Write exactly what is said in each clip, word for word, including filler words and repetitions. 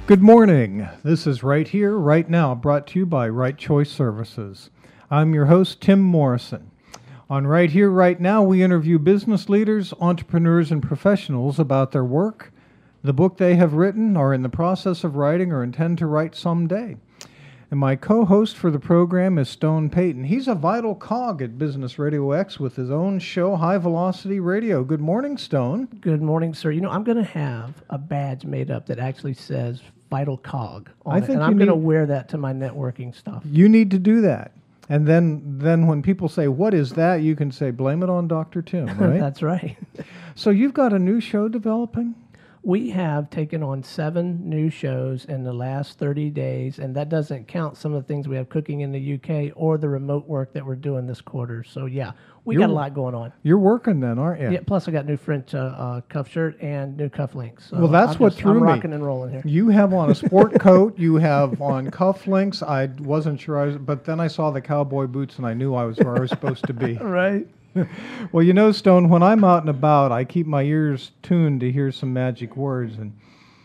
Good morning. This is Right Here, Right Now, brought to you by Right Choice Services. I'm your host, Tim Morrison. On Right Here, Right Now, we interview business leaders, entrepreneurs, and professionals about their work, the book they have written, are in the process of writing, or intend to write someday. And my co-host for the program is Stone Payton. He's a vital cog at Business Radio X with his own show, High Velocity Radio. Good morning, Stone. Good morning, sir. You know, I'm going to have a badge made up that actually says Vital Cog on I it, think and you I'm going to need- wear that to my networking stuff. You need to do that. And then, then when people say, what is that? You can say, blame it on Doctor Tim, right? That's right. So you've got a new show developing? We have taken on seven new shows in the last thirty days, and that doesn't count some of the things we have cooking in the U K or the remote work that we're doing this quarter. So, yeah, we You're- got a lot going on. You're working then, aren't you? Yeah, plus I got new French uh, uh, cuff shirt and new cufflinks. So Well, that's I'm what just- threw I'm me. rocking and rolling here. You have on a sport coat. You have on cufflinks. I wasn't sure I was, but then I saw the cowboy boots and I knew I was where I was supposed to be. Right. Well, you know, Stone, when I'm out and about, I keep my ears tuned to hear some magic words. And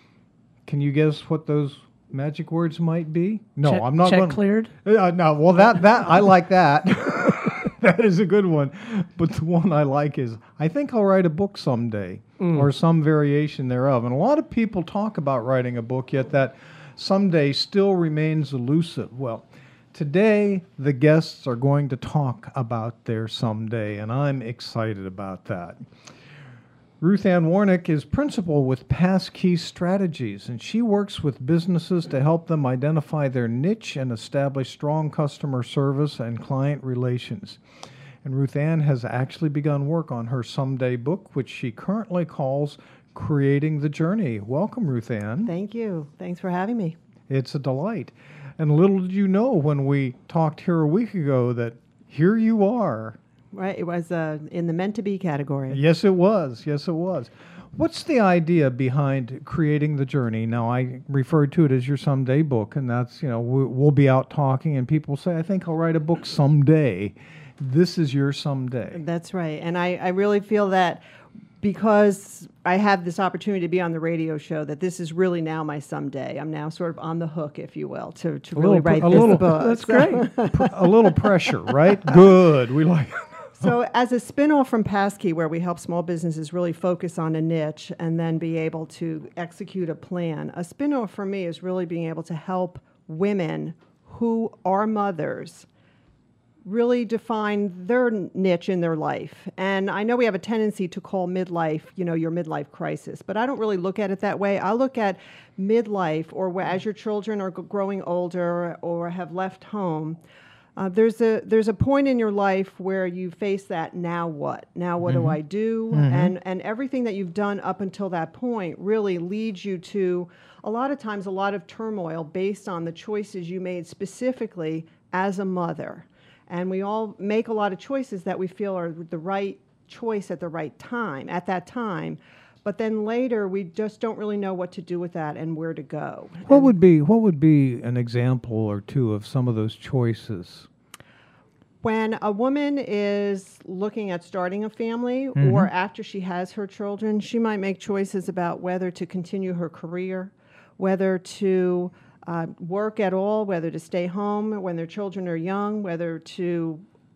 can you guess what those magic words might be? No, check, I'm not check going. cleared? Uh, no, well, that that I like that. That is a good one. But the one I like is, I think I'll write a book someday, Mm. or some variation thereof. And a lot of people talk about writing a book, yet that someday still remains elusive. Well, today the guests are going to talk about their someday, and I'm excited about that. Ruth Ann Warnick is principal with Passkey Strategies, and she works with businesses to help them identify their niche and establish strong customer service and client relations. And Ruth Ann has actually begun work on her someday book, which she currently calls Creating the Journey. Welcome, Ruth Ann. Thank you. Thanks for having me. It's a delight. And little did you know when we talked here a week ago that here you are. Right, it was uh, in the meant to be category. Yes, it was. Yes, it was. What's the idea behind Creating the Journey? Now, I referred to it as your someday book, and that's, you know, we- we'll be out talking, and people say, I think I'll write a book someday. This is your someday. That's right. And I, I really feel that because I have this opportunity to be on the radio show, that this is really now my someday. I'm now sort of on the hook, if you will, to, to A really little pr- write a this little- book. That's So- great. Pr- a little pressure, right? Good. We like it. So as a spin-off from Passkey, where we help small businesses really focus on a niche and then be able to execute a plan, a spin-off for me is really being able to help women who are mothers really define their niche in their life. And I know we have a tendency to call midlife, you know, your midlife crisis, but I don't really look at it that way. I look at midlife, or where, as your children are g- growing older or have left home, Uh, there's a there's a point in your life where you face that now what? Now what do I do? And and everything that you've done up until that point really leads you to a lot of times a lot of turmoil based on the choices you made specifically as a mother. And we all make a lot of choices that we feel are the right choice at the right time, at that time. But then later we just don't really know what to do with that and where to go. What And- would be what would be an example or two of some of those choices? When a woman is looking at starting a family, Mm-hmm. or after she has her children, she might make choices about whether to continue her career, whether to uh, work at all, whether to stay home when their children are young, whether to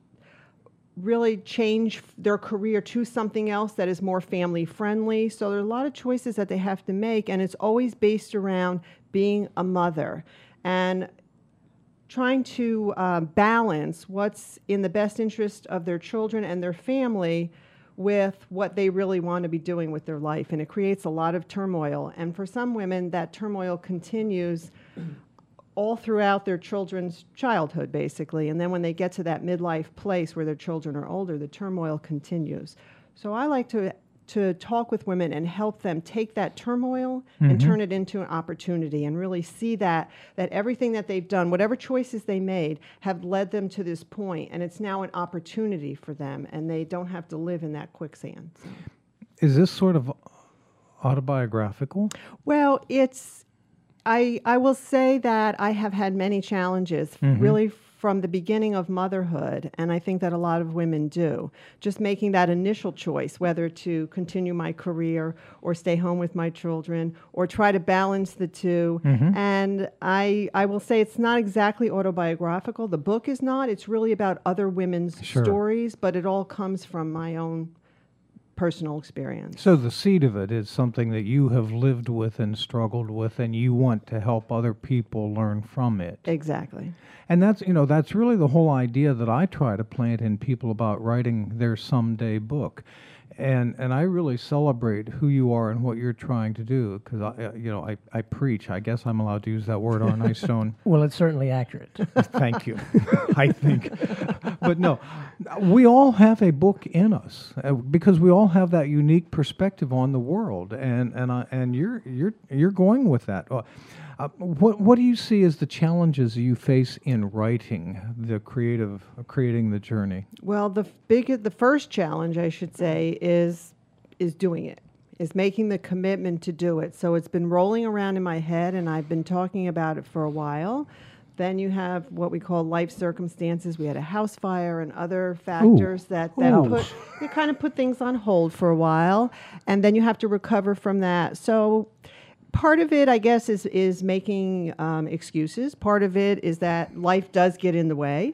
really change their career to something else that is more family friendly. So there are a lot of choices that they have to make, and it's always based around being a mother and trying to uh, balance what's in the best interest of their children and their family with what they really want to be doing with their life. And it creates a lot of turmoil. And for some women, that turmoil continues all throughout their children's childhood, basically. And then when they get to that midlife place where their children are older, the turmoil continues. So I like to to talk with women and help them take that turmoil and turn it into an opportunity, and really see that that everything that they've done, whatever choices they made, have led them to this point, and it's now an opportunity for them, and they don't have to live in that quicksand. So. Is this sort of autobiographical? Well, it's I I will say that I have had many challenges, really from the beginning of motherhood, and I think that a lot of women do. Just making that initial choice, whether to continue my career or stay home with my children or try to balance the two. Mm-hmm. And I, I will say it's not exactly autobiographical. The book is not. It's really about other women's Sure. stories, but it all comes from my own personal experience. So the seed of it is something that you have lived with and struggled with, and you want to help other people learn from it. Exactly. And that's, you know, that's really the whole idea that I try to plant in people about writing their someday book. And and I really celebrate who you are and what you're trying to do, because I, uh, you know, I, I preach. I guess I'm allowed to use that word, aren't I, Stone? Well, it's certainly accurate. Thank you. I think, but no, we all have a book in us uh, because we all have that unique perspective on the world, and and I, and you're you're you're going with that. Uh, uh, what what do you see as the challenges you face in writing the creative, uh, creating the journey? Well, the big, the first challenge, I should say, is is doing it, is making the commitment to do it. So it's been rolling around in my head, and I've been talking about it for a while. Then you have what we call life circumstances. We had a house fire and other factors that, that Ooh. put you kind of put things on hold for a while, and then you have to recover from that. So part of it, I guess, is is making um, excuses. Part of it is that life does get in the way,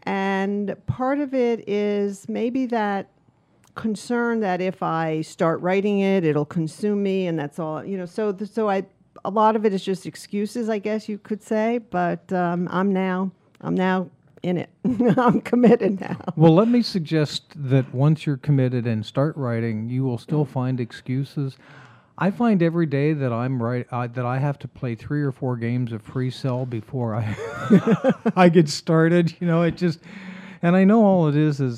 and part of it is maybe that concern that if I start writing it, it'll consume me, and that's all. You know, so th- so I. A lot of it is just excuses, I guess you could say. But um, I'm now I'm now in it. I'm committed now. Well, let me suggest that once you're committed and start writing, you will still find excuses. I find every day that I'm right uh, that I have to play three or four games of Free Cell before I I get started. You know, it just, and I know all it is is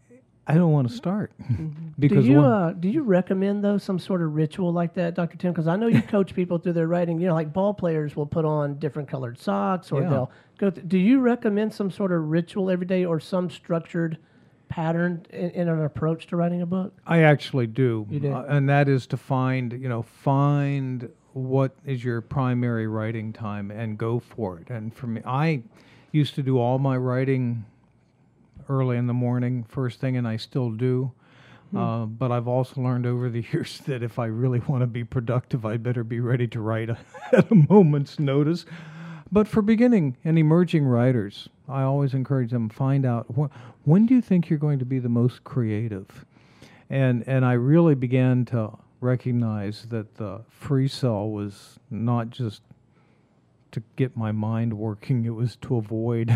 I don't want to start because do you one, uh, do you recommend though some sort of ritual like that, Doctor Tim? Because I know you coach people through their writing. You know, like ball players will put on different colored socks, or Yeah. they'll go. Th- do you recommend some sort of ritual every day, or some structured pattern in, in an approach to writing a book? I actually do, You do? Uh, and that is to find you know find what is your primary writing time and go for it. And for me, I used to do all my writing early in the morning, first thing, and I still do. Hmm. Uh, but I've also learned over the years that if I really want to be productive, I better be ready to write a, at a moment's notice. But for beginning and emerging writers, I always encourage them find out wh- when do you think you're going to be the most creative, and and I really began to recognize that the Free Cell was not just to get my mind working, it was to avoid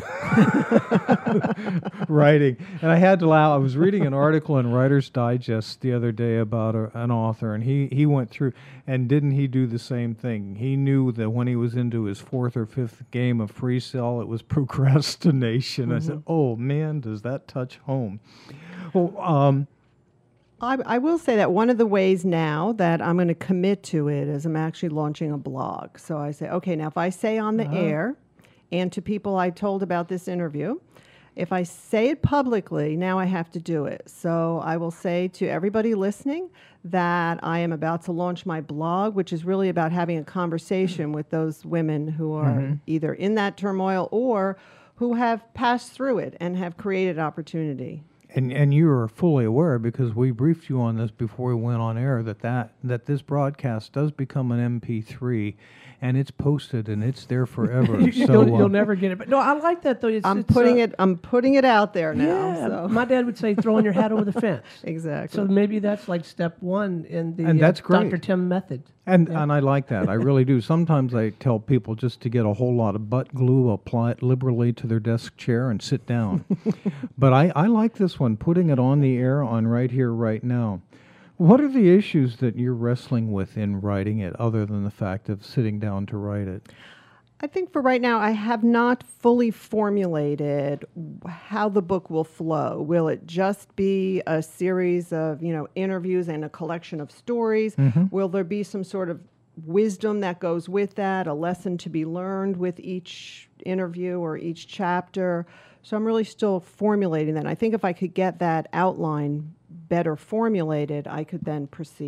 writing. And I had to allow, I was reading an article in Writer's Digest the other day about a, an author, and he, he went through, and didn't he do the same thing? He knew that when he was into his fourth or fifth game of Free Cell, it was procrastination. Mm-hmm. I said, oh man, does that touch home? Well, um, I, I will say that one of the ways now that I'm going to commit to it is I'm actually launching a blog. So I say, okay, now if I say on the Uh-huh. air and to people I told about this interview, if I say it publicly, now I have to do it. So I will say to everybody listening that I am about to launch my blog, which is really about having a conversation with those women who are Mm-hmm. either in that turmoil or who have passed through it and have created opportunity. And and you are fully aware, because we briefed you on this before we went on air, that, that that this broadcast does become an M P three, and it's posted and it's there forever. You, so will uh, you'll never get it. But no, I like that though. It's, I'm it's, putting uh, it I'm putting it out there now. Yeah, So. my dad would say throwing your hat over the fence. Exactly. So maybe that's like step one in the And that's uh, great. Doctor Tim method. And Yeah. and I like that. I really do. Sometimes I tell people just to get a whole lot of butt glue, apply it liberally to their desk chair, and sit down. But I, I like this one, putting it on the air on Right Here, Right Now. What are the issues that you're wrestling with in writing it, other than the fact of sitting down to write it? I think for right now, I have not fully formulated how the book will flow. Will it just be a series of, you know, interviews and a collection of stories? Mm-hmm. Will there be some sort of wisdom that goes with that, a lesson to be learned with each interview or each chapter? So I'm really still formulating that. I think if I could get that outline better formulated, I could then proceed.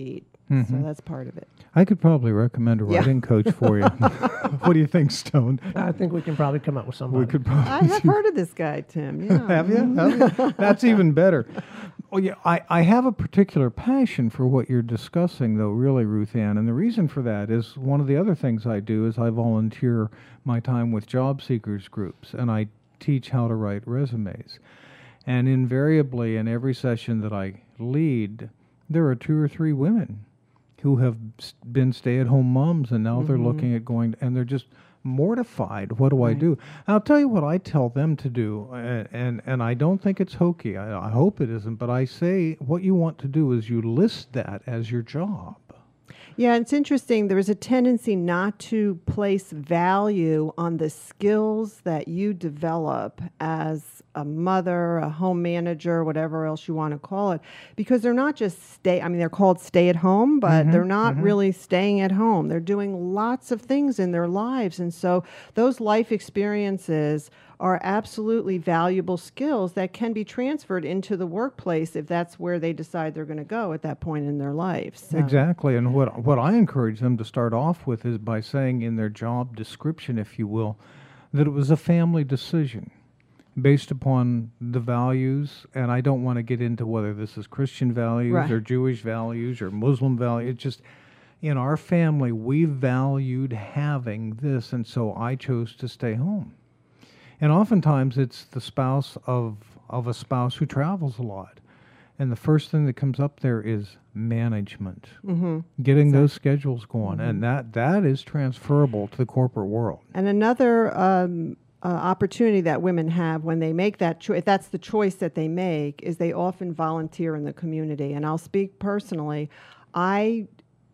So that's part of it. I could probably recommend a Yeah. writing coach for you. What do you think, Stone? I think we can probably come up with somebody. We could probably. I have heard of this guy, Tim. Yeah. Have you? Have you? That's even better. Well, yeah, I, I have a particular passion for what you're discussing, though, really, Ruth Ann. And the reason for that is one of the other things I do is I volunteer my time with job seekers groups, and I teach how to write resumes. And invariably, in every session that I lead, there are two or three women who have s- been stay-at-home moms, and now they're looking at going, and they're just mortified. What do I do? And I'll tell you what I tell them to do, and and, and I don't think it's hokey. I, I hope it isn't, but I say what you want to do is you list that as your job. Yeah, it's interesting. There's a tendency not to place value on the skills that you develop as a mother, a home manager, whatever else you want to call it, because they're not just stay, I mean, they're called stay at home, but they're not really staying at home. They're doing lots of things in their lives. And so those life experiences are absolutely valuable skills that can be transferred into the workplace if that's where they decide they're going to go at that point in their life. So. Exactly. And what what I encourage them to start off with is by saying in their job description, if you will, that it was a family decision based upon the values. And I don't want to get into whether this is Christian values Right. or Jewish values or Muslim values. It's just in our family, we valued having this. And so I chose to stay home. And oftentimes it's the spouse of, of a spouse who travels a lot. And the first thing that comes up there is management, Mm-hmm. getting those schedules going. And that, that is transferable to the corporate world. And another um, uh, opportunity that women have when they make that choice, if that's the choice that they make, is they often volunteer in the community. And I'll speak personally. I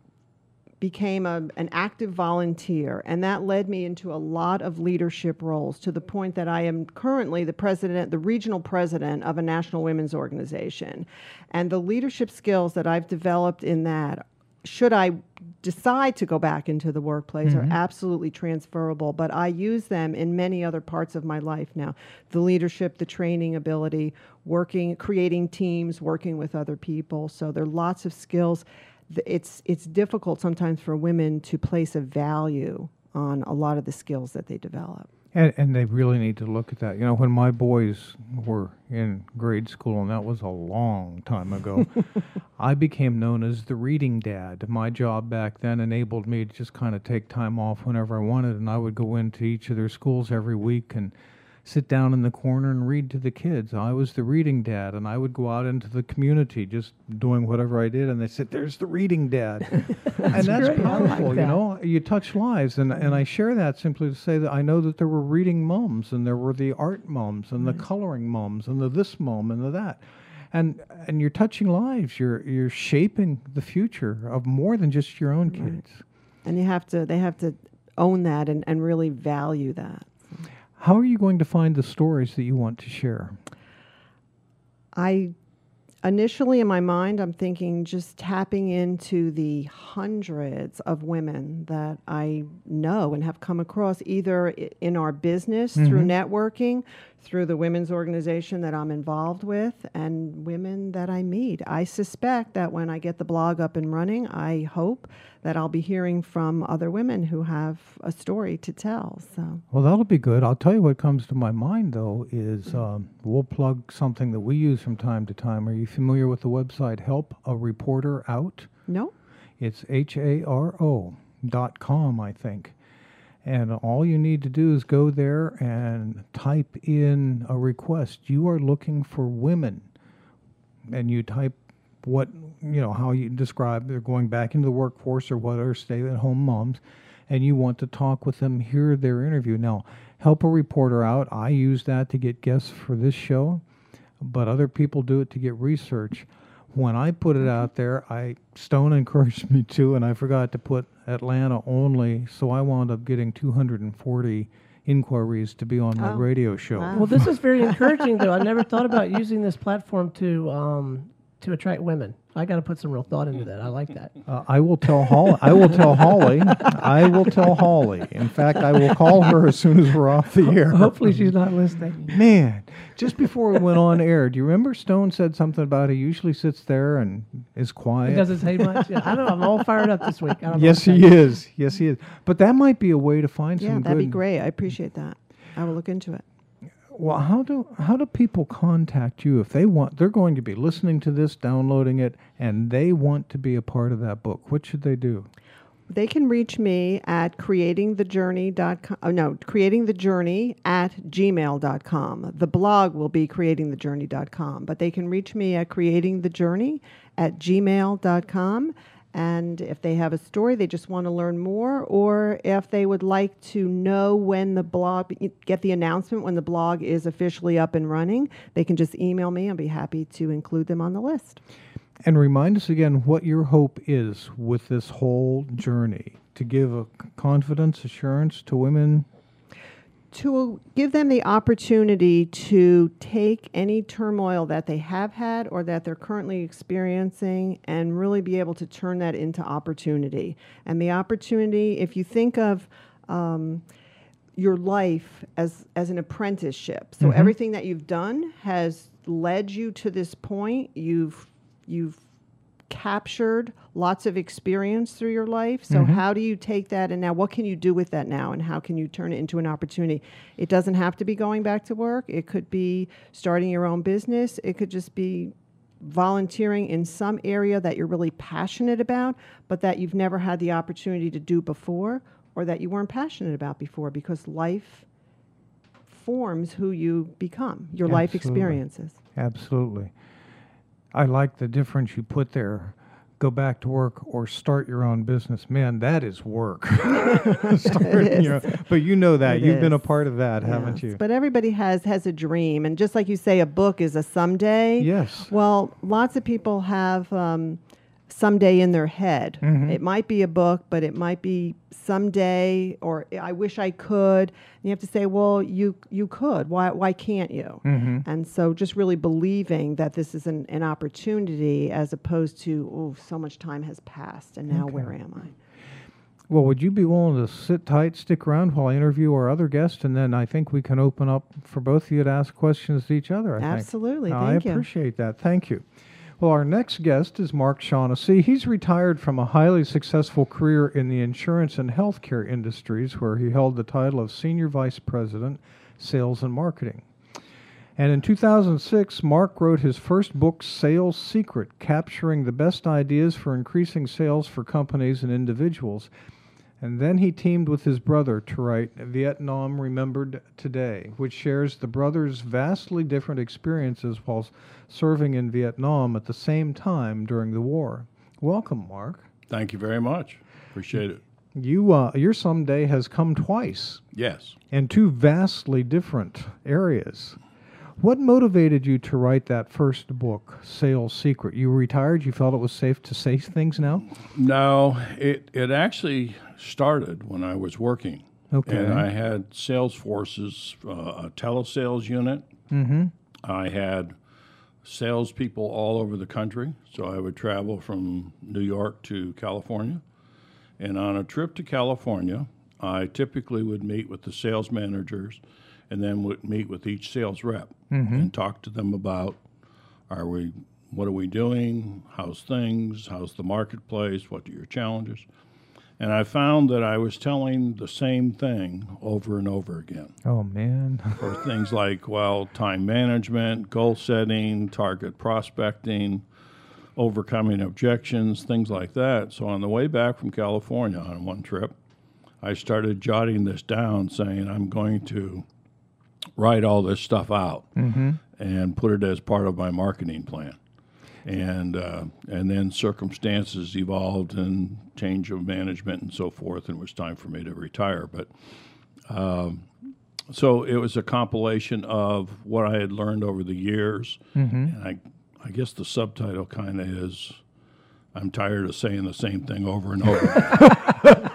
became a, an active volunteer, and that led me into a lot of leadership roles to the point that I am currently the president, the regional president of a national women's organization. And the leadership skills that I've developed in that, should I decide to go back into the workplace, are absolutely transferable, but I use them in many other parts of my life now. The leadership, the training ability, working, creating teams, working with other people. So there are lots of skills. It's it's difficult sometimes for women to place a value on a lot of the skills that they develop. And, and they really need to look at that. You know, when my boys were in grade school, and that was a long time ago, I became known as the reading dad. My job back then enabled me to just kind of take time off whenever I wanted, and I would go into each of their schools every week and sit down in the corner and read to the kids. I was the reading dad, and I would go out into the community just doing whatever I did, and they said, "There's the reading dad." And that's great. I like powerful, you that. know. You touch lives, and, and I share that simply to say that I know that there were reading mums, and there were the art mums, and the coloring mums, and the this mum, and the that. And and you're touching lives. You're you're shaping the future of more than just your own kids. And you have to, they have to own that and, and really value that. How are you going to find the stories that you want to share? I initially in my mind, I'm thinking just tapping into the hundreds of women that I know and have come across either i- in our business through networking, through the women's organization that I'm involved with, and women that I meet. I suspect that when I get the blog up and running, I hope that I'll be hearing from other women who have a story to tell. So. Well, that'll be good. I'll tell you what comes to my mind, though, is um, we'll plug something that we use from time to time. Are you familiar with the website Help a Reporter Out? No? It's H A R O dot com, I think. And all you need to do is go there and type in a request. You are looking for women. And you type what, you know, how you describe they're going back into the workforce or what are stay-at-home moms, and you want to talk with them, hear their interview. Now, Help a Reporter Out, I use that to get guests for this show, but other people do it to get research. When I put it out there, I Stone encouraged me to, and I forgot to put Atlanta only, so I wound up getting two hundred forty inquiries to be on my Oh, radio show. wow. Well, this is very encouraging, though. I never thought about using this platform to um, to attract women. I got to put some real thought into that. I like that. Uh, I will tell Holly. I will tell Holly. I will tell Holly. In fact, I will call her as soon as we're off the air. Hopefully she's not listening. Man, just before we went on air, do you remember Stone said something about he usually sits there and is quiet? It doesn't say much. Yeah, I don't know. I'm all fired up this week. I don't know Yes, what he to say. is. Yes, he is. But that might be a way to find Yeah, some that'd good. be great. I appreciate that. I will look into it. Well, how do how do people contact you if they want? They're going to be listening to this, downloading it, and they want to be a part of that book. What should they do? They can reach me at creating the journey dot com. Oh, no, creating the journey at gmail dot com. The blog will be creating the journey dot com, but they can reach me at creating the journey at gmail dot com. And if they have a story, they just want to learn more, or if they would like to know when the blog, get the announcement when the blog is officially up and running, they can just email me. I'll be happy to include them on the list. And remind us again what your hope is with this whole journey to give a confidence, assurance to women. To give them the opportunity to take any turmoil that they have had or that they're currently experiencing and really be able to turn that into opportunity. And the opportunity, if you think of um, your life as, as an apprenticeship, so Mm-hmm. everything that you've done has led you to this point. You've, you've captured lots of experience through your life. So Mm-hmm. how do you take that and now what can you do with that now and how can you turn it into an opportunity? It doesn't have to be going back to work. It could be starting your own business. It could just be volunteering in some area that you're really passionate about, but that you've never had the opportunity to do before or that you weren't passionate about before, because life forms who you become, your life Absolutely. experiences. Absolutely. I like the difference you put there. Go back to work or start your own business. Man, that is work. Starting your own- but you know that. It You've been a is. part of that, haven't Yes, you? But everybody has has a dream, and just like you say, a book is a someday. Yes. Well, lots of people have um, someday in their head. Mhm. It might be a book, but it might be someday, or I wish I could. And you have to say, well, you you could. Why why can't you? Mm-hmm. And so, just really believing that this is an, an opportunity, as opposed to, oh, so much time has passed, and now Okay. where am I? Well, would you be willing to sit tight, stick around while I interview our other guest, and then I think we can open up for both of you to ask questions to each other, I think. Absolutely. Now, Thank I you. appreciate that. Thank you. Well, our next guest is Mark Shaughnessy. He's retired from a highly successful career in the insurance and healthcare industries, where he held the title of Senior Vice President, Sales and Marketing. And in two thousand six, Mark wrote his first book, Sales Secret, capturing the best ideas for increasing sales for companies and individuals. And then he teamed with his brother to write Vietnam Remembered Today, which shares the brothers' vastly different experiences while serving in Vietnam at the same time during the war. Welcome, Mark. Thank you very much. Appreciate it. You, uh, your someday has come twice Yes. in two vastly different areas. What motivated you to write that first book, Sales Secret? You were retired? You felt it was safe to say things now? No, it, it actually started when I was working. Okay. And I had sales forces, uh, a telesales unit. Mm-hmm. I had salespeople all over the country. So I would travel from New York to California. And on a trip to California, I typically would meet with the sales managers and then would meet with each sales rep and talk to them about, are we, what are we doing? How's things? How's the marketplace? What are your challenges? And I found that I was telling the same thing over and over again Oh, man. for things like, well, time management, goal setting, target prospecting, overcoming objections, things like that. So on the way back from California on one trip, I started jotting this down, saying I'm going to write all this stuff out Mm-hmm. and put it as part of my marketing plan. And uh, and then circumstances evolved and change of management and so forth, and it was time for me to retire. But um, so it was a compilation of what I had learned over the years. Mm-hmm. And I, I guess the subtitle kind of is, I'm tired of saying the same thing over and over.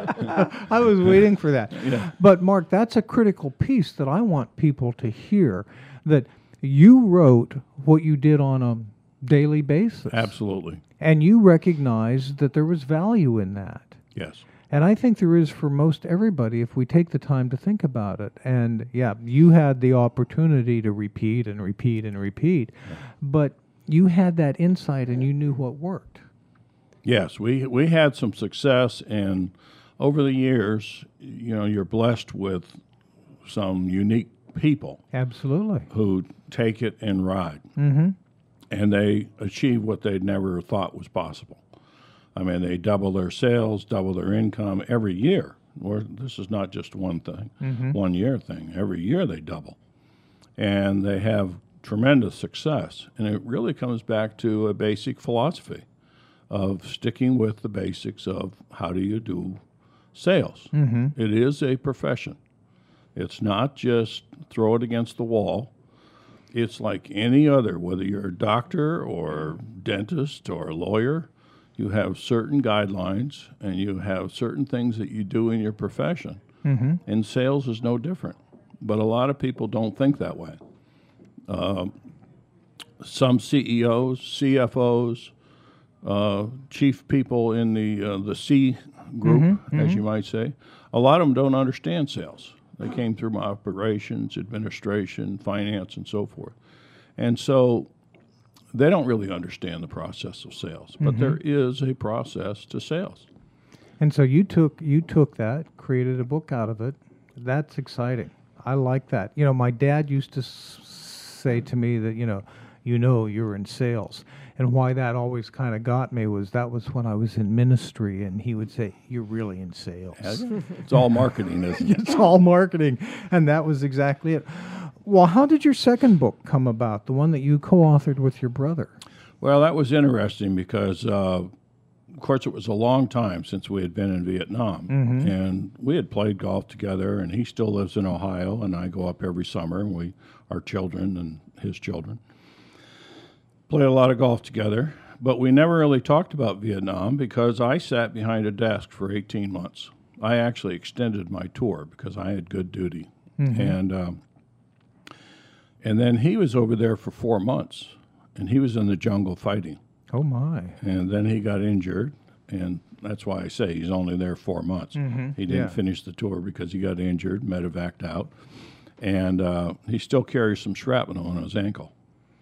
I was waiting for that. Yeah. But, Mark, that's a critical piece that I want people to hear, that you wrote what you did on a daily basis. Absolutely. And you recognized that there was value in that. Yes. And I think there is for most everybody if we take the time to think about it. And yeah, you had the opportunity to repeat and repeat and repeat, but you had that insight and you knew what worked. Yes, we we had some success, and over the years, you know, you're blessed with some unique people Absolutely. who take it and ride, Mm-hmm. and they achieve what they'd never thought was possible. I mean, they double their sales, double their income every year. Or this is not just one thing, Mm-hmm. one year thing. Every year they double, and they have tremendous success. And it really comes back to a basic philosophy of sticking with the basics of how do you do sales. Mm-hmm. It is a profession. It's not just throw it against the wall. It's like any other, whether you're a doctor or dentist or a lawyer, you have certain guidelines and you have certain things that you do in your profession. Mm-hmm. And sales is no different. But a lot of people don't think that way. Uh, some C E Os, C F Os, uh, chief people in the uh, the C group, Mm-hmm, as you might say, a lot of them don't understand sales. They came through operations, administration, finance, and so forth. And so they don't really understand the process of sales. But Mm-hmm. there is a process to sales. And so you took you took that, created a book out of it. That's exciting. I like that. You know, my dad used to s- say to me that, you know, you know you're in sales. And why that always kind of got me was that was when I was in ministry, and he would say, you're really in sales. It's all marketing, isn't it? It's all marketing. And that was exactly it. Well, how did your second book come about, the one that you co-authored with your brother? Well, that was interesting because, uh, of course, it was a long time since we had been in Vietnam. Mm-hmm. And we had played golf together, and he still lives in Ohio, and I go up every summer, and we, our children and his children, played a lot of golf together. But we never really talked about Vietnam because I sat behind a desk for eighteen months. I actually extended my tour because I had good duty. Mm-hmm. And um, and then he was over there for four months, and he was in the jungle fighting. Oh, my. And then he got injured, and that's why I say he's only there four months. Mm-hmm. He didn't Yeah. finish the tour because he got injured, medevaced out, and uh, he still carries some shrapnel on his ankle.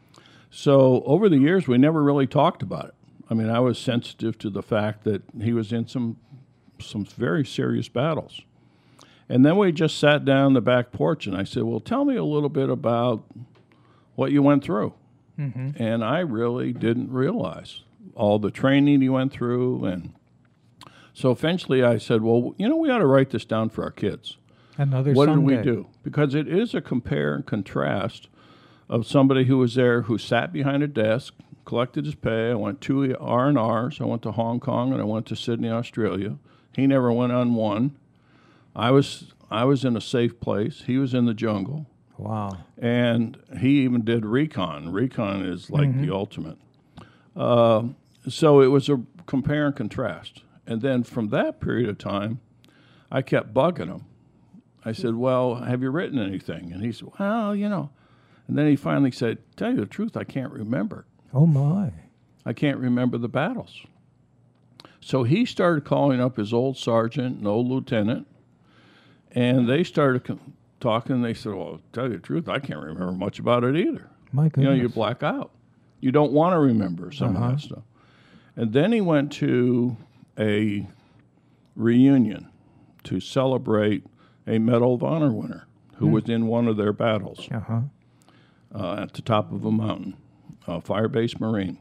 So over the years, we never really talked about it. I mean, I was sensitive to the fact that he was in some some very serious battles. And then we just sat down on the back porch, and I said, well, tell me a little bit about what you went through. Mm-hmm. And I really didn't realize all the training he went through. And so eventually I said, well, you know, we ought to write this down for our kids. Another What Sunday. did we do? Because it is a compare and contrast of somebody who was there who sat behind a desk, collected his pay. I went two R and R's. I went to Hong Kong and I went to Sydney, Australia. He never went on one. I was I was in a safe place. He was in the jungle. Wow. And he even did recon. Recon is like Mm-hmm. the ultimate. Uh, so it was a compare and contrast. And then from that period of time, I kept bugging him. I said, well, have you written anything? And he said, well, you know. And then he finally said, tell you the truth, I can't remember. Oh, my. I can't remember the battles. So he started calling up his old sergeant and old lieutenant, and they started con- talking, and they said, well, to tell you the truth, I can't remember much about it either. My You goodness. know, you black out. You don't want to remember some Uh-huh. of that stuff. And then he went to a reunion to celebrate a Medal of Honor winner who was in one of their battles Uh-huh. uh, at the top of a mountain, a fire-based Marine.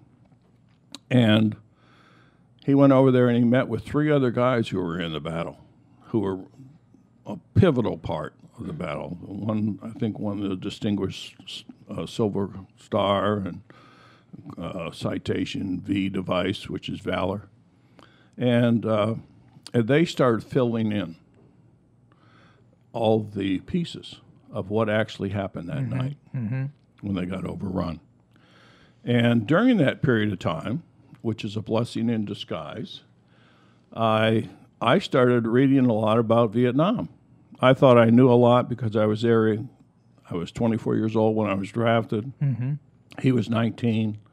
And he went over there and he met with three other guys who were in the battle, who were a pivotal part of the battle. One, I think, won the Distinguished uh, Silver Star and uh, Citation V device, which is Valor. And, uh, and they started filling in all the pieces of what actually happened that Mm-hmm. night when they got overrun. And during that period of time, which is a blessing in disguise, I I started reading a lot about Vietnam. I thought I knew a lot because I was there. I was twenty-four years old when I was drafted. Mm-hmm. He was nineteen.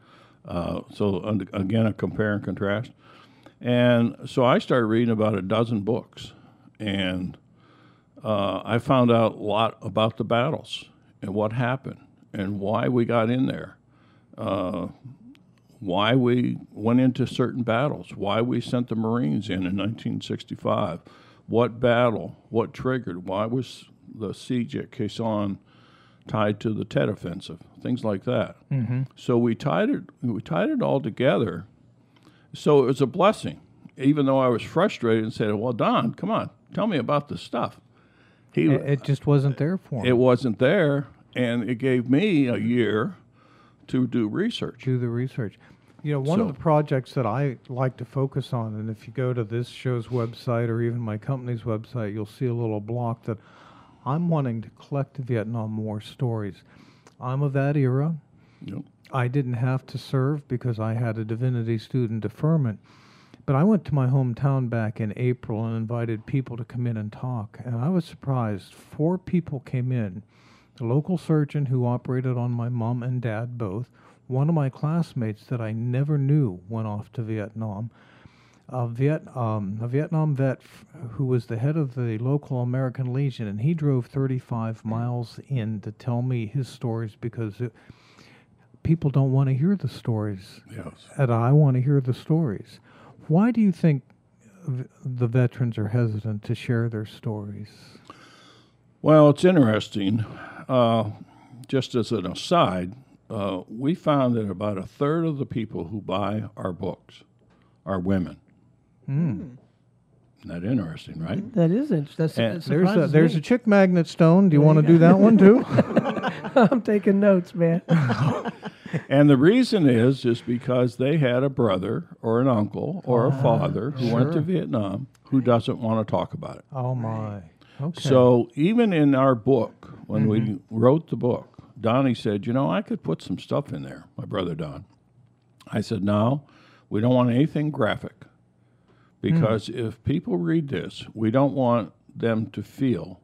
Uh, so und- again, a compare and contrast. And so I started reading about a dozen books, and uh, I found out a lot about the battles and what happened and why we got in there, uh, why we went into certain battles, why we sent the Marines in in nineteen sixty-five, what battle, what triggered, why was the siege at Quezon tied to the Tet Offensive, things like that. Mm-hmm. So we tied it, we tied it all together. So it was a blessing, even though I was frustrated and said, "Well, Don, come on, tell me about this stuff." He, It, it just wasn't there for him. it wasn't there, and it gave me a year to do research. Do the research. You know, one of So- the projects that I like to focus on, and if you go to this show's website or even my company's website, you'll see a little block that I'm wanting to collect Vietnam War stories. I'm of that era. Yep. I didn't have to serve because I had a divinity student deferment. But I went to my hometown back in April and invited people to come in and talk. And I was surprised. Four people came in. The local surgeon who operated on my mom and dad both. One of my classmates that I never knew went off to Vietnam. A, Viet, um, a Vietnam vet f- who was the head of the local American Legion. And he drove thirty-five miles in to tell me his stories because it, people don't want to hear the stories. Yes. And I want to hear the stories. Why do you think v- the veterans are hesitant to share their stories? Well, it's interesting. Uh, just as an aside, uh, we found that about a third of the people who buy our books are women. Isn't that interesting, right? That is interesting. That's, And that There's a, surprises there's me. a chick magnet stone. Do you want to do that one too? I'm taking notes, man. And the reason is is because they had a brother or an uncle or a father who went to Vietnam who doesn't want to talk about it. Oh my. Okay. So even in our book, when we wrote the book, Donnie said, you know, I could put some stuff in there, my brother Don. I said, no, we don't want anything graphic. Because if people read this, we don't want them to feel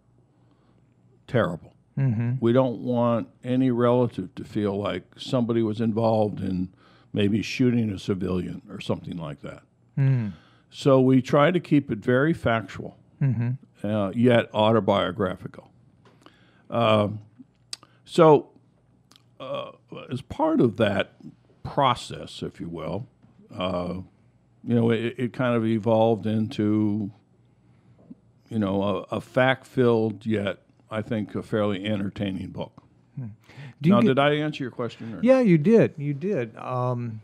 terrible. Mm-hmm. We don't want any relative to feel like somebody was involved in maybe shooting a civilian or something like that. Mm. So we try to keep it very factual, Mm-hmm. uh, yet autobiographical. Um, so uh, as part of that process, if you will, uh, you know, it, it kind of evolved into, you know, a, a fact-filled yet, I think, a fairly entertaining book. Do you Now, get- did I answer your question? Or? Yeah, you did. You did. Um,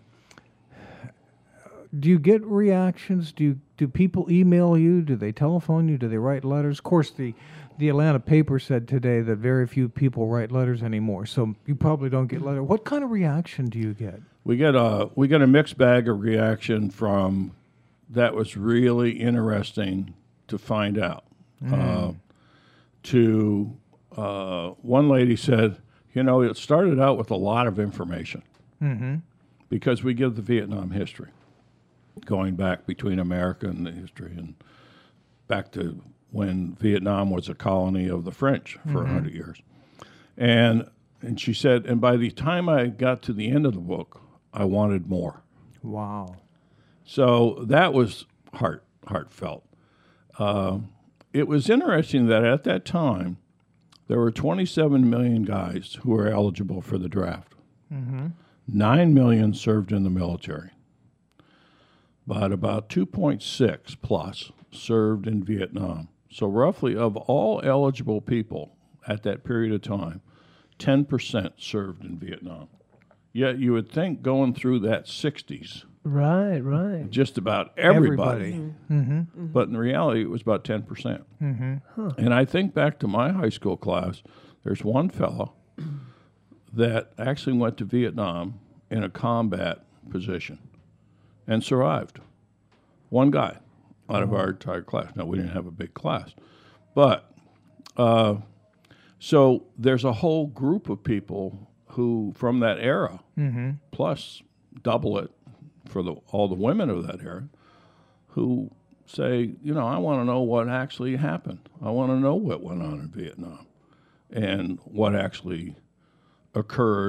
do you get reactions? Do you, do people email you? Do they telephone you? Do they write letters? Of course, the the Atlanta paper said today that very few people write letters anymore, so you probably don't get letters. What kind of reaction do you get? We get a we get a mixed bag of reaction from that was really interesting to find out. Uh, to uh, one lady said, you know, it started out with a lot of information Mm-hmm. because we give the Vietnam history, going back between America and the history, and back to when Vietnam was a colony of the French for a hundred years. And and she said, and by the time I got to the end of the book, I wanted more. Wow. So that was heart heartfelt. Uh, it was interesting that at that time, there were twenty-seven million guys who were eligible for the draft. Mm-hmm. Nine million served in the military, but about two point six plus served in Vietnam. So roughly of all eligible people at that period of time, ten percent served in Vietnam. Yet you would think going through that sixties, Right, right. just about everybody. Everybody. Mm-hmm. But in reality, it was about ten percent. Mm-hmm. And I think back to my high school class, there's one fellow that actually went to Vietnam in a combat position and survived. One guy out of our entire class. Now, we didn't have a big class. But, uh, so there's a whole group of people who, from that era, Mm-hmm. plus double it for the, all the women of that era, who say, you know, I want to know what actually happened. I want to know what went on in Vietnam and what actually occurred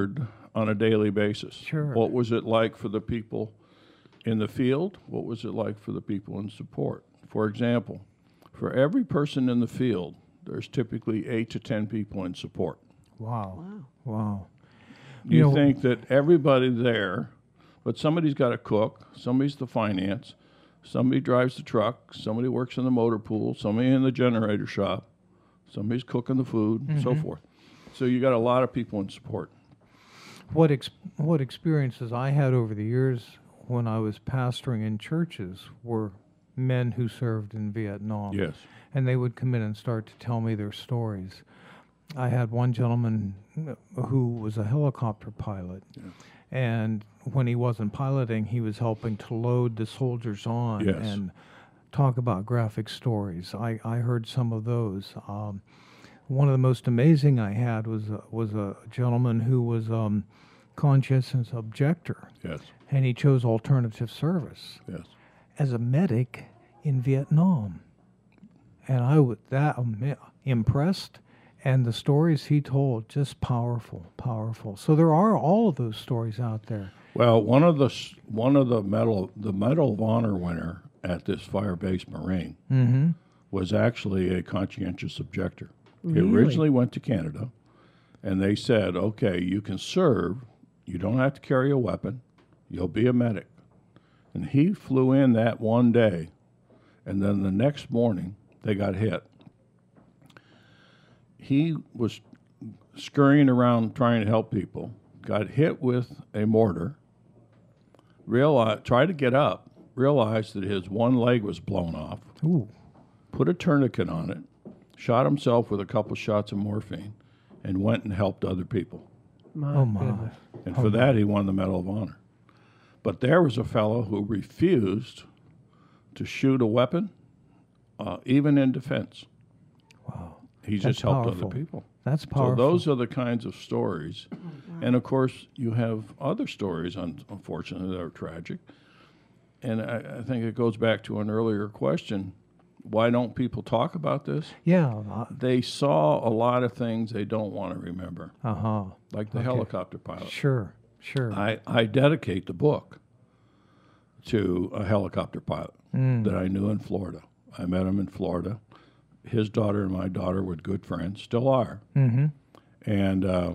on a daily basis. Sure. What was it like for the people in the field? What was it like for the people in support? For example, for every person in the field, there's typically eight to ten people in support. Wow. Wow. Wow. You, You know- think that everybody there, but somebody's got to cook, somebody's the finance, somebody drives the truck, somebody works in the motor pool, somebody in the generator shop, somebody's cooking the food, and so forth. So you got a lot of people in support. What ex- what experiences I had over the years when I was pastoring in churches were men who served in Vietnam. Yes. And they would come in and start to tell me their stories. I had one gentleman who was a helicopter pilot. Yeah. And when he wasn't piloting, he was helping to load the soldiers on Yes. and talk about graphic stories. I, I heard some of those. Um, one of the most amazing I had was a, was a gentleman who was um, conscientious objector, Yes. and he chose alternative service Yes. as a medic in Vietnam. And I was that am- impressed, and the stories he told, just powerful, powerful. So there are all of those stories out there. Well, one of the s- one of the medal the Medal of Honor winner at this Fire Base Marine Mm-hmm. was actually a conscientious objector. He Really? originally went to Canada, and they said, "Okay, you can serve. You don't have to carry a weapon. You'll be a medic." And he flew in that one day, and then the next morning they got hit. He was scurrying around trying to help people, got hit with a mortar, realized, tried to get up, realized that his one leg was blown off, Ooh. put a tourniquet on it, shot himself with a couple shots of morphine, and went and helped other people. My Oh, my. goodness. And for that, he won the Medal of Honor. But there was a fellow who refused to shoot a weapon, uh, even in defense. Wow. He That's just helped powerful. other people. That's So powerful. those are the kinds of stories. And of course, you have other stories, un- unfortunately, that are tragic. And I, I think it goes back to an earlier question. Why don't people talk about this? Yeah. Uh They saw a lot of things they don't want to remember, huh. like the helicopter pilot. Sure. Sure. I, I dedicate the book to a helicopter pilot that I knew in Florida. I met him in Florida. His daughter and my daughter were good friends, still are. Mm-hmm. And uh,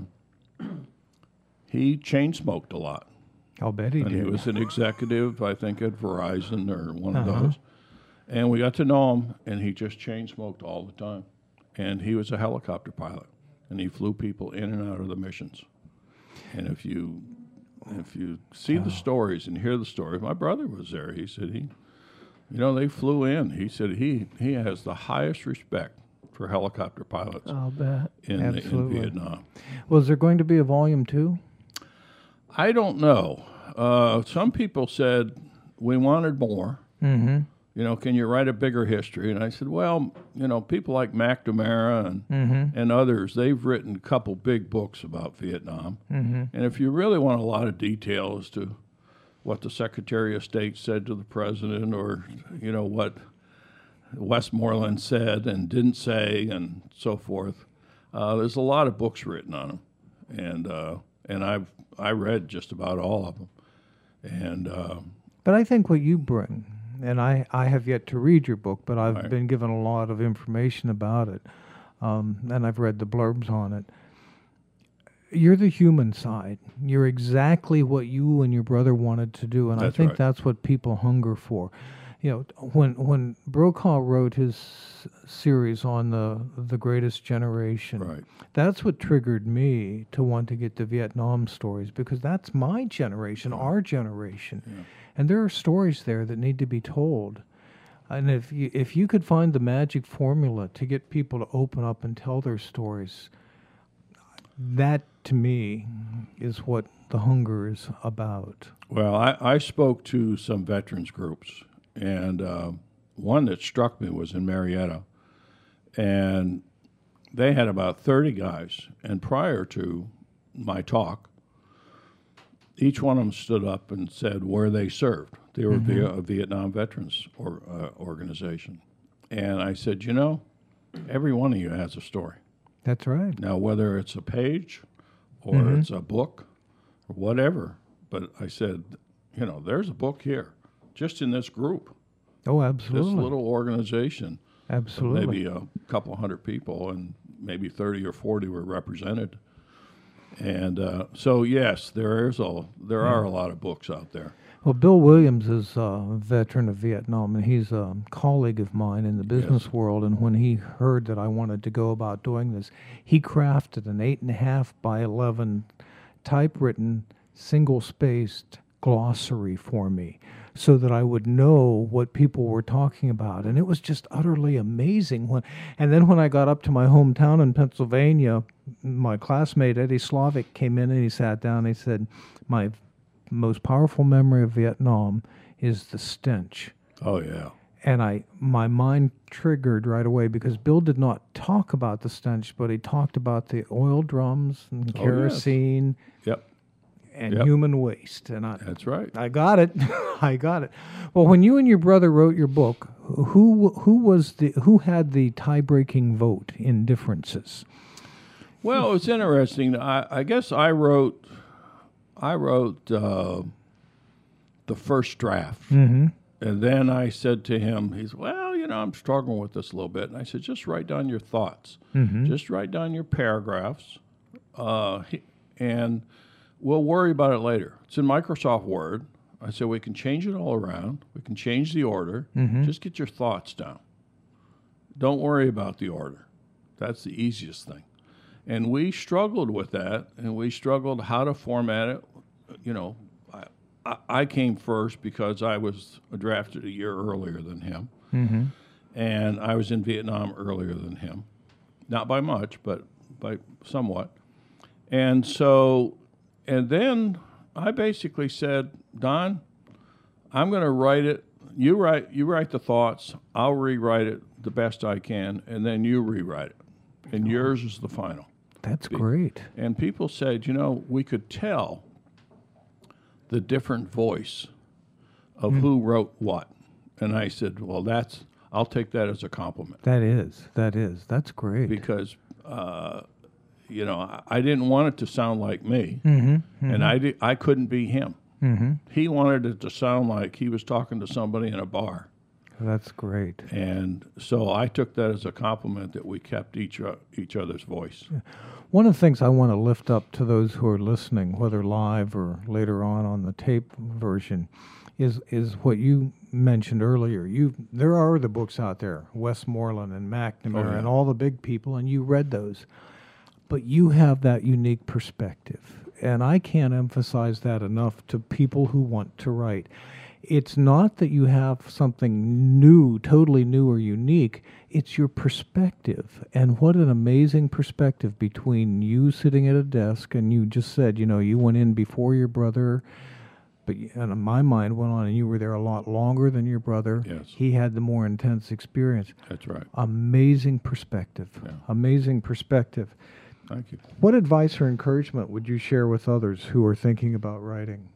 he chain smoked a lot. I'll bet he And did. he was an executive, I think, at Verizon or one Uh-huh. of those. And we got to know him, and he just chain smoked all the time. And he was a helicopter pilot, and he flew people in and out of the missions. And if you if you see the stories and hear the stories, my brother was there. He said he, you know, they flew in. He said he he has the highest respect for helicopter pilots I'll bet. in, in Absolutely. Vietnam. Was there going to be a volume two? I don't know. Uh, some people said we wanted more. Mm-hmm. You know, can you write a bigger history? And I said, well, you know, people like McNamara and Mm-hmm. and others, they've written a couple big books about Vietnam. Mm-hmm. And if you really want a lot of detail as to what the Secretary of State said to the president, or you know what Westmoreland said and didn't say, and so forth, uh, there's a lot of books written on them, and uh, and I've I read just about all of them, and. Uh, But I think what you bring, and I, I have yet to read your book, but I've Right. been given a lot of information about it, um, and I've read the blurbs on it. You're the human side. You're exactly what you and your brother wanted to do, and That's I think right. that's what people hunger for. You know, when when Brokaw wrote his series on the the Greatest Generation, Right. that's what triggered me to want to get the Vietnam stories, because that's my generation, our generation. And there are stories there that need to be told. And if you, if you could find the magic formula to get people to open up and tell their stories, that to me is what the hunger is about. Well, I, I spoke to some veterans groups, and uh, one that struck me was in Marietta, and they had about thirty guys. And prior to my talk, each one of them stood up and said where they served. They were via a Vietnam Veterans or, uh, organization. And I said, you know, every one of you has a story. That's right. Now, whether it's a page or it's a book or whatever. But I said, you know, there's a book here, just in this group, Oh, this absolutely. little organization. Absolutely. Maybe a couple hundred people, and maybe thirty or forty were represented. And uh, so, yes, there is a there are a lot of books out there. Well, Bill Williams is a veteran of Vietnam, and he's a colleague of mine in the business Yes. world. And when he heard that I wanted to go about doing this, he crafted an eight and a half by eleven typewritten, single-spaced glossary for me, so that I would know what people were talking about. And it was just utterly amazing. When, and then when I got up to my hometown in Pennsylvania, my classmate Eddie Slavic came in and he sat down and he said, my most powerful memory of Vietnam is the stench. Oh yeah, And I, my mind triggered right away because Bill did not talk about the stench, but he talked about the oil drums and Oh, yes. kerosene yep, and Yep. human waste. And I, that's right. I got it. I got it. Well, when you and your brother wrote your book, who who was the who had the tie-breaking vote in differences? Well, it's interesting. I, I guess I wrote, I wrote uh, the first draft, Mm-hmm. and then I said to him, "He's well, you know, I'm struggling with this a little bit." And I said, "Just write down your thoughts. Mm-hmm. Just write down your paragraphs, uh, he- and we'll worry about it later. It's in Microsoft Word." I said, "We can change it all around. We can change the order. Mm-hmm. Just get your thoughts down. Don't worry about the order. That's the easiest thing." And we struggled with that, and we struggled how to format it. You know, I, I, I came first because I was drafted a year earlier than him, Mm-hmm. and I was in Vietnam earlier than him. Not by much, but by somewhat. And so, and then I basically said, "Don, I'm going to write it. You write, you write the thoughts. I'll rewrite it the best I can, and then you rewrite it. And yours is the final." That's great. And people said, you know, we could tell the different voice of who wrote what. And I said, well, that's, I'll take that as a compliment That is. That is. That's great. because, uh, you know, I, I didn't want it to sound like me, Mm-hmm. and I, di- I couldn't be him. Mm-hmm. He wanted it to sound like he was talking to somebody in a bar. That's great. And so I took that as a compliment that we kept each, o- each other's voice. One of the things I want to lift up to those who are listening, whether live or later on on the tape version, is is what you mentioned earlier. You there are the books out there, Westmoreland and McNamara Oh, yeah. and all the big people, and you read those. But you have that unique perspective, and I can't emphasize that enough to people who want to write. It's not that you have something new, totally new or unique. It's your perspective. And what an amazing perspective between you sitting at a desk and you just said, you know, you went in before your brother, but y- and my mind went on and you were there a lot longer than your brother. Yes. He had the more intense experience. That's right. Amazing perspective. Yeah. Amazing perspective. Thank you. What advice or encouragement would you share with others who are thinking about writing?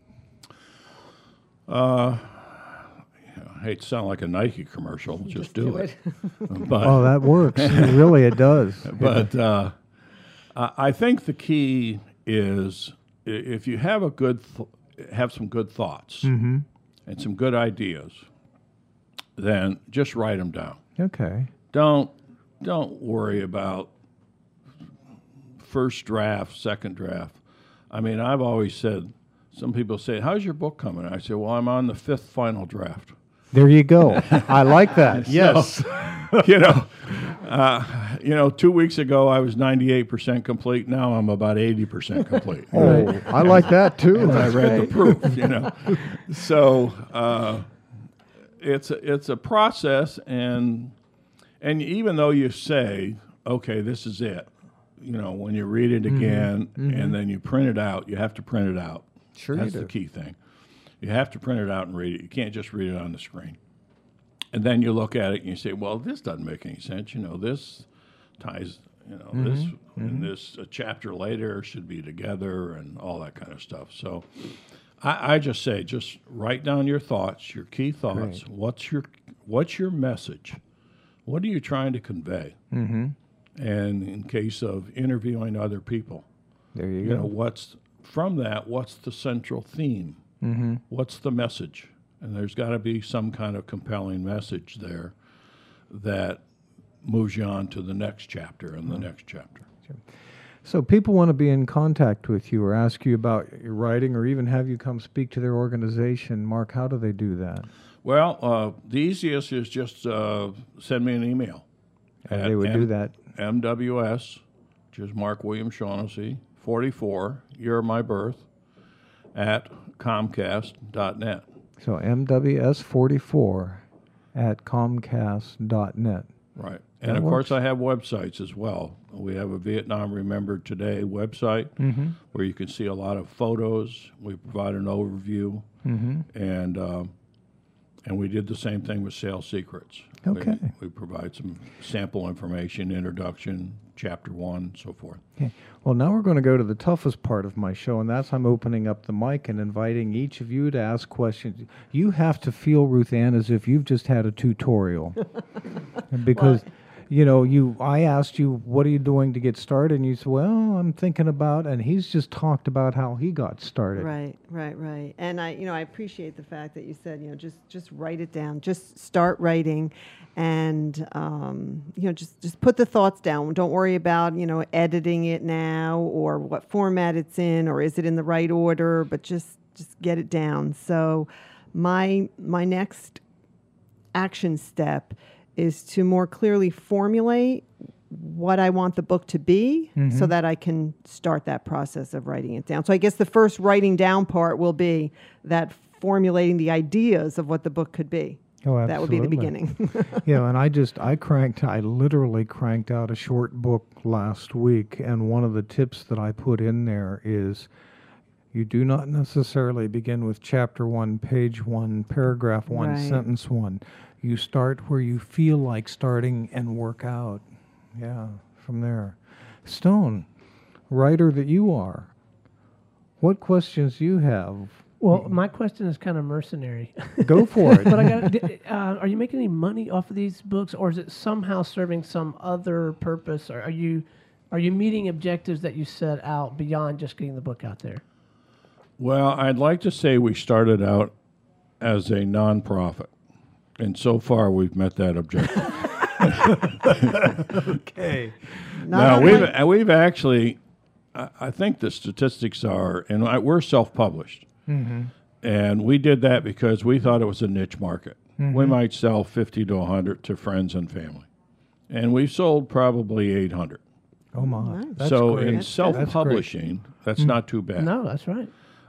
Uh, I hate to sound like a Nike commercial. Just, do, it. but Oh, that works. Really, it does. but uh, I I think the key is i- if you have a good th- have some good thoughts Mm-hmm. and some good ideas, then just write them down. Okay. Don't don't worry about first draft, second draft. I mean, I've always said. Some people say, "How's your book coming?" I say, "Well, I'm on the fifth final draft." There you go. I like that. Yes. you know, uh, you know, two weeks ago I was ninety-eight percent complete. Now I'm about eighty percent complete. Oh, I like that too. I read the proof. You know, so uh, it's a, it's a process, and and even though you say, "Okay, this is it," you know, when you read it again and then you print it out, you have to print it out. Sure you That's do. the key thing. You have to print it out and read it. You can't just read it on the screen. And then you look at it and you say, well, this doesn't make any sense. You know, this ties, you know, this and this a chapter later should be together and all that kind of stuff. So I, I just say, just write down your thoughts, your key thoughts. What's your what's your message? What are you trying to convey? Mm-hmm. And in case of interviewing other people, There you you go. know, what's from that, what's the central theme? Mm-hmm. What's the message? And there's got to be some kind of compelling message there that moves you on to the next chapter and the next chapter. So people want to be in contact with you or ask you about your writing or even have you come speak to their organization. Mark, how do they do that? Well, uh, the easiest is just uh, send me an email. And they would M- do that. M W S, which is Mark William Shaughnessy, forty-four, year of my birth, at Comcast dot net. So M W S forty-four at Comcast dot net. Right. And That of works. course, I have websites as well. We have a Vietnam Remembered Today website Mm-hmm. where you can see a lot of photos. We provide an overview, Mm-hmm. and um, and we did the same thing with Sales Secrets. Okay. We, we provide some sample information, introduction, chapter one, so forth. Okay. Well, now we're going to go to the toughest part of my show, and that's I'm opening up the mic and inviting each of you to ask questions. You have to feel, Ruth Ann, as if you've just had a tutorial. because, you know, you I asked you, what are you doing to get started? And you said, well, I'm thinking about, and he's just talked about how he got started. Right, right, right. And I, you know, I appreciate the fact that you said, you know, just just write it down, just start writing, and um, you know, just just put the thoughts down. Don't worry about, you know, editing it now or what format it's in or is it in the right order, but just just get it down. So, my my next action step is to more clearly formulate what I want the book to be Mm-hmm. so that I can start that process of writing it down. So I guess the first writing down part will be that formulating the ideas of what the book could be. Oh, That would be the absolutely. beginning. Yeah, and I just, I cranked, I literally cranked out a short book last week, and one of the tips that I put in there is you do not necessarily begin with chapter one, page one, paragraph one, Right. sentence one. You start where you feel like starting and work out. Yeah, from there. Stone, writer that you are, what questions do you have? Well, my question is kind of mercenary. Go for it. But I got. Uh, are you making any money off of these books, or is it somehow serving some other purpose? Or are you, are you meeting objectives that you set out beyond just getting the book out there? Well, I'd like to say we started out as a nonprofit, and so far we've met that objective. Okay. Not Now only- we've uh, we've actually, I I think the statistics are, and I, we're self-published, Mm-hmm. and we did that because we thought it was a niche market. We might sell fifty to a hundred to friends and family, and we've sold probably eight hundred. Oh, my. Nice. That's So great. in That's- self-publishing, that's not too bad. No, that's right.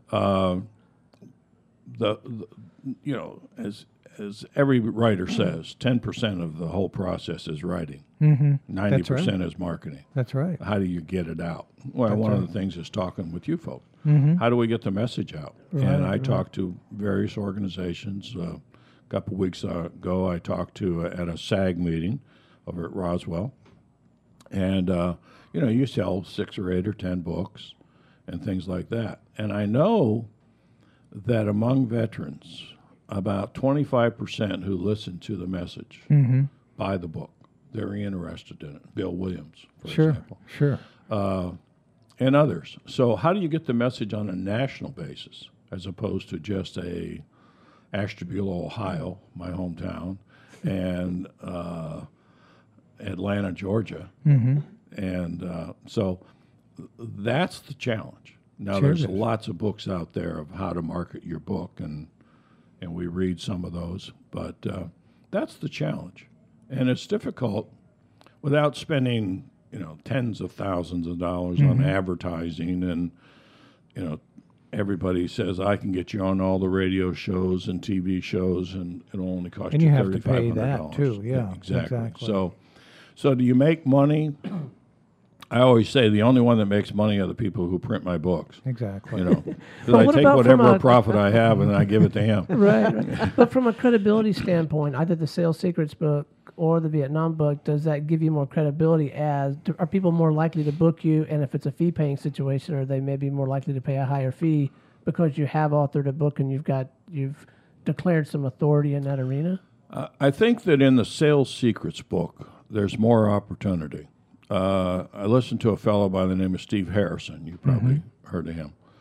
the, the you know, as as every writer says, ten percent of the whole process is writing. Mm-hmm. Ninety That's right. percent is marketing. That's right. How do you get it out? Well, That's one right. of the things is talking with you folks. Mm-hmm. How do we get the message out? and I talked to various organizations. Uh, a couple weeks ago, I talked to uh, at a SAG meeting over at Roswell, and uh, you know, you sell six or eight or ten books and things like that. And I know that among veterans, about twenty-five percent who listen to the message Mm-hmm. buy the book. They're interested in it. Bill Williams, for Sure. example, Sure. and others. So how do you get the message on a national basis as opposed to just a Ashtabula, Ohio, my hometown, and uh, Atlanta, Georgia? Mm-hmm. And uh, so that's the challenge. Now, Sure there's it is. lots of books out there of how to market your book, and and we read some of those. But uh, that's the challenge, and it's difficult without spending, you know, tens of thousands of dollars Mm-hmm. on advertising. And you know, everybody says I can get you on all the radio shows and T V shows, and it'll only cost And you you have to thirty-five pay hundred that, dollars too. Yeah, exactly. exactly. So, so do you make money? I always say the only one that makes money are the people who print my books. Exactly. You know, 'cause But I what take about whatever from a- profit I have and I give it to him. right, right. But from a credibility standpoint, either the Sales Secrets book or the Vietnam book, does that give you more credibility? As are people more likely to book you? And if it's a fee-paying situation, are they maybe more likely to pay a higher fee because you have authored a book and you've got you've declared some authority in that arena? Uh, I think that in the Sales Secrets book, there's more opportunity. Uh, I listened to a fellow by the name of Steve Harrison. You probably heard of him.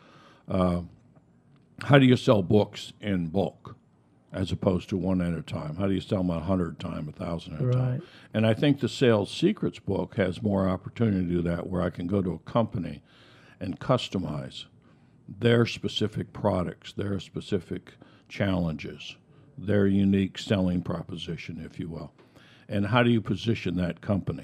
uh, how do you sell books in bulk as opposed to one at a time? How do you sell them a hundred time, a thousand at a time? Right. And I think the Sales Secrets book has more opportunity to do that, where I can go to a company and customize their specific products, their specific challenges, their unique selling proposition, if you will. And how do you position that company?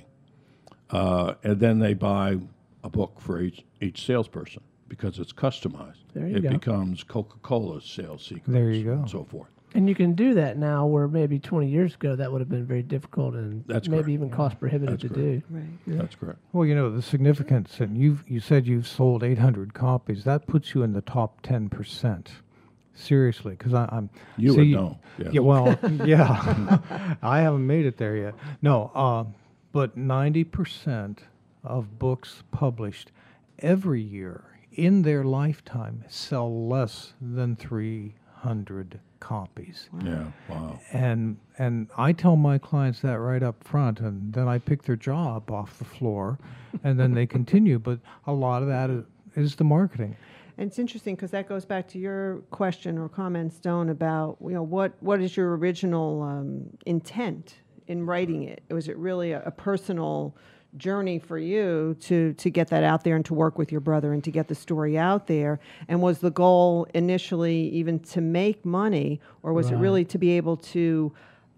Uh, and then they buy a book for each, each salesperson because it's customized. There you it go. becomes Coca-Cola's sales secrets There you go. and so forth. And you can do that now, where maybe twenty years ago that would have been very difficult and That's maybe correct. even cost prohibitive That's to correct. do. Right. That's correct. Well, you know, the significance, and you've, you said you've sold eight hundred copies. That puts you in the top ten percent. Seriously, because I'm. You see, would know. Yes. Yeah, well, yeah. I haven't made it there yet. No, uh, but ninety percent of books published every year in their lifetime sell less than three hundred copies. Yeah, wow. And and I tell my clients that right up front, and then I pick their jaw up off the floor, and then they continue. But a lot of that is, is the marketing. And it's interesting because that goes back to your question or comment, Stone, about, you know, what, what is your original um, intent in writing it? Was it really a, a personal journey for you to to get that out there and to work with your brother and to get the story out there? And was the goal initially even to make money, or was it Right. really to be able to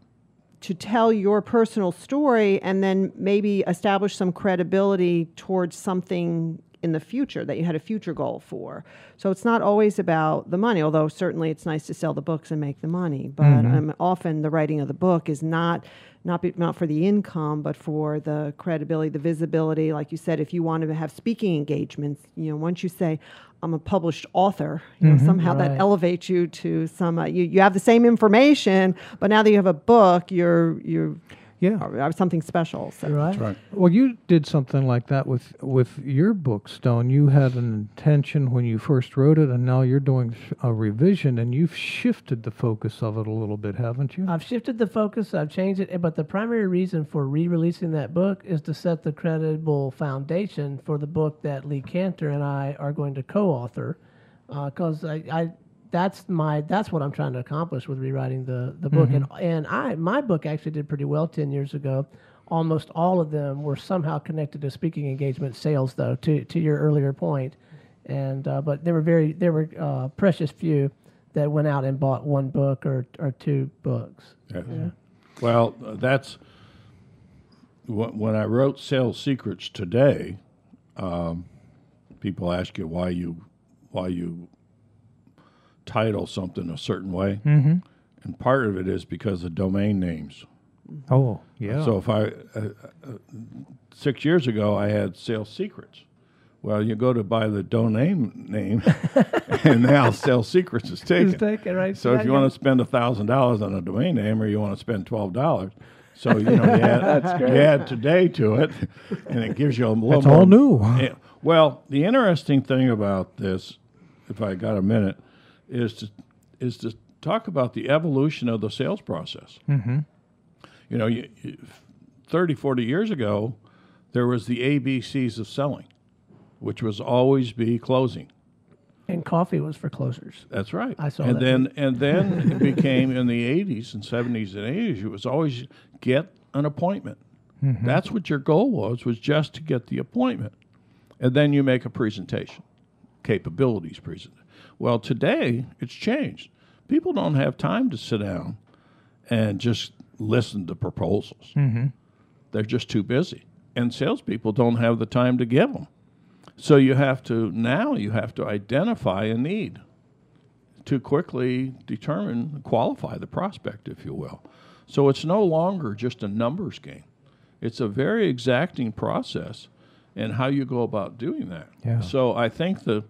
to tell your personal story and then maybe establish some credibility towards something in the future that you had a future goal for? So it's not always about the money, although certainly it's nice to sell the books and make the money. But Mhm. um, often the writing of the book is not not be, not for the income, but for the credibility, the visibility. Like you said, if you want to have speaking engagements, you know, once you say, I'm a published author, you know, somehow Right. that elevates you to some. Uh, you you have the same information, but now that you have a book, you're you're Yeah. are something special. So. Right? That's right. Well, you did something like that with with your book, Stone. You had an intention when you first wrote it, and now you're doing a revision, and you've shifted the focus of it a little bit, haven't you? I've shifted the focus, I've changed it, but the primary reason for re-releasing that book is to set the credible foundation for the book that Lee Cantor and I are going to co-author, because I, I that's my that's what I'm trying to accomplish with rewriting the the book. And and I my book actually did pretty well ten years ago. Almost all of them were somehow connected to speaking engagement sales, though. To to your earlier point, and uh, but there were very there were uh, precious few that went out and bought one book or or two books. Yes. Well, uh, that's wh- when I wrote Sales Secrets today. Um, people ask you why you why you title something a certain way, Mm-hmm. and part of it is because of domain names. Oh, yeah. So if I uh, uh, six years ago I had Sales Secrets. Well, you go to buy the domain name, and now Sales Secrets is taken. Just take it, right? So if you want to spend a thousand dollars on a domain name, or you want to spend twelve dollars, so you know you add, you add today to it, and it gives you a little That's more. all new. Yeah. Well, the interesting thing about this, if I got a minute, is to is to talk about the evolution of the sales process. Mm-hmm. You know, you, you, thirty, forty years ago, there was the A B Cs of selling, which was always be closing. And coffee was for closers. That's right. I saw and that. then and then it became in the eighties and seventies and eighties. It was always get an appointment. That's what your goal was, was just to get the appointment, and then you make a presentation, capabilities presentation. Well, today it's changed. People don't have time to sit down and just listen to proposals. Mm-hmm. They're just too busy, and salespeople don't have the time to give them. So you have to now you have to identify a need to quickly determine, qualify the prospect, if you will. So it's no longer just a numbers game. It's a very exacting process in how you go about doing that. Yeah. So I think the,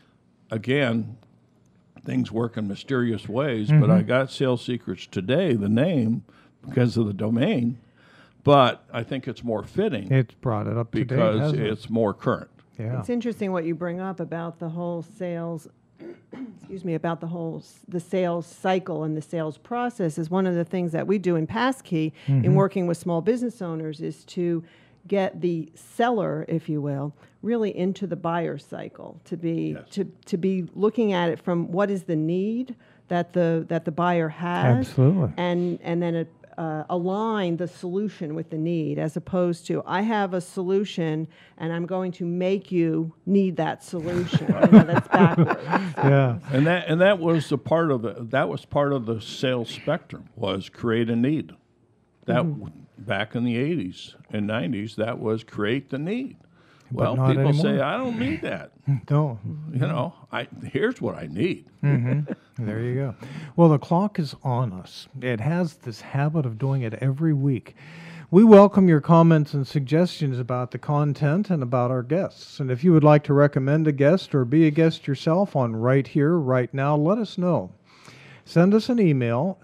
again, things work in mysterious ways, Mm-hmm. but I got Sales Secrets today, the name, because of the domain, but I think it's more fitting It's brought it up to date, because hasn't it? it's more current. Yeah. It's interesting what you bring up about the whole sales, excuse me, about the whole s- the sales cycle and the sales process. Is one of the things that we do in Passkey in working with small business owners is to get the seller, if you will, really into the buyer cycle, to be Yes. to, to be looking at it from what is the need that the that the buyer has, Absolutely. and and then it, uh, align the solution with the need, as opposed to I have a solution and I'm going to make you need that solution. You know, that's backwards. Yeah. And that and that was the part of the that was part of the sales spectrum, was create a need. That back in the eighties and nineties, that was create the need. Well, not people say anymore. I don't need that. No. You know, I here's what I need. There you go. Well, the clock is on us. It has this habit of doing it every week. We welcome your comments and suggestions about the content and about our guests. And if you would like to recommend a guest or be a guest yourself on Right Here, Right Now, let us know. Send us an email,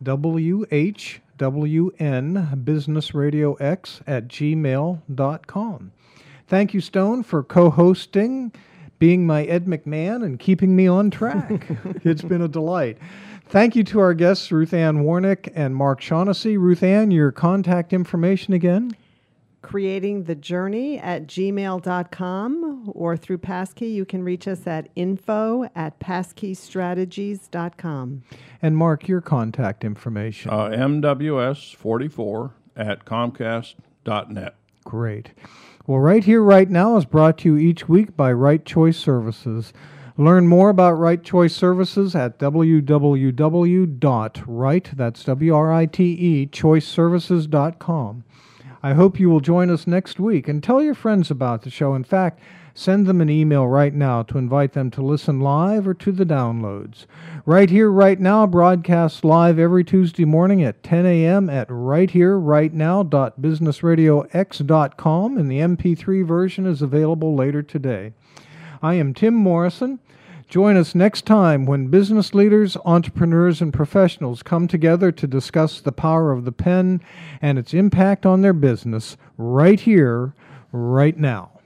W H W N Business Radio X at gmail dot com. Thank you, Stone, for co-hosting, being my Ed McMahon, and keeping me on track. It's been a delight. Thank you to our guests, Ruth Ann Warnick and Mark Shaughnessy. Ruth Ann, your contact information again? Creating the Journey at gmail dot com, or through Passkey, you can reach us at info at passkeystrategies dot com. And Mark, your contact information. Uh, M W S forty-four at comcast dot net. Great. Well, Right Here, Right Now is brought to you each week by Right Choice Services. Learn more about Right Choice Services at w w w dot right, that's W R I T E, choice services dot com. I hope you will join us next week, and tell your friends about the show. In fact, send them an email right now to invite them to listen live or to the downloads. Right Here, Right Now broadcasts live every Tuesday morning at ten a.m. at right here right now dot business radio x dot com, and the M P three version is available later today. I am Tim Morrison. Join us next time when business leaders, entrepreneurs, and professionals come together to discuss the power of the pen and its impact on their business right here, right now.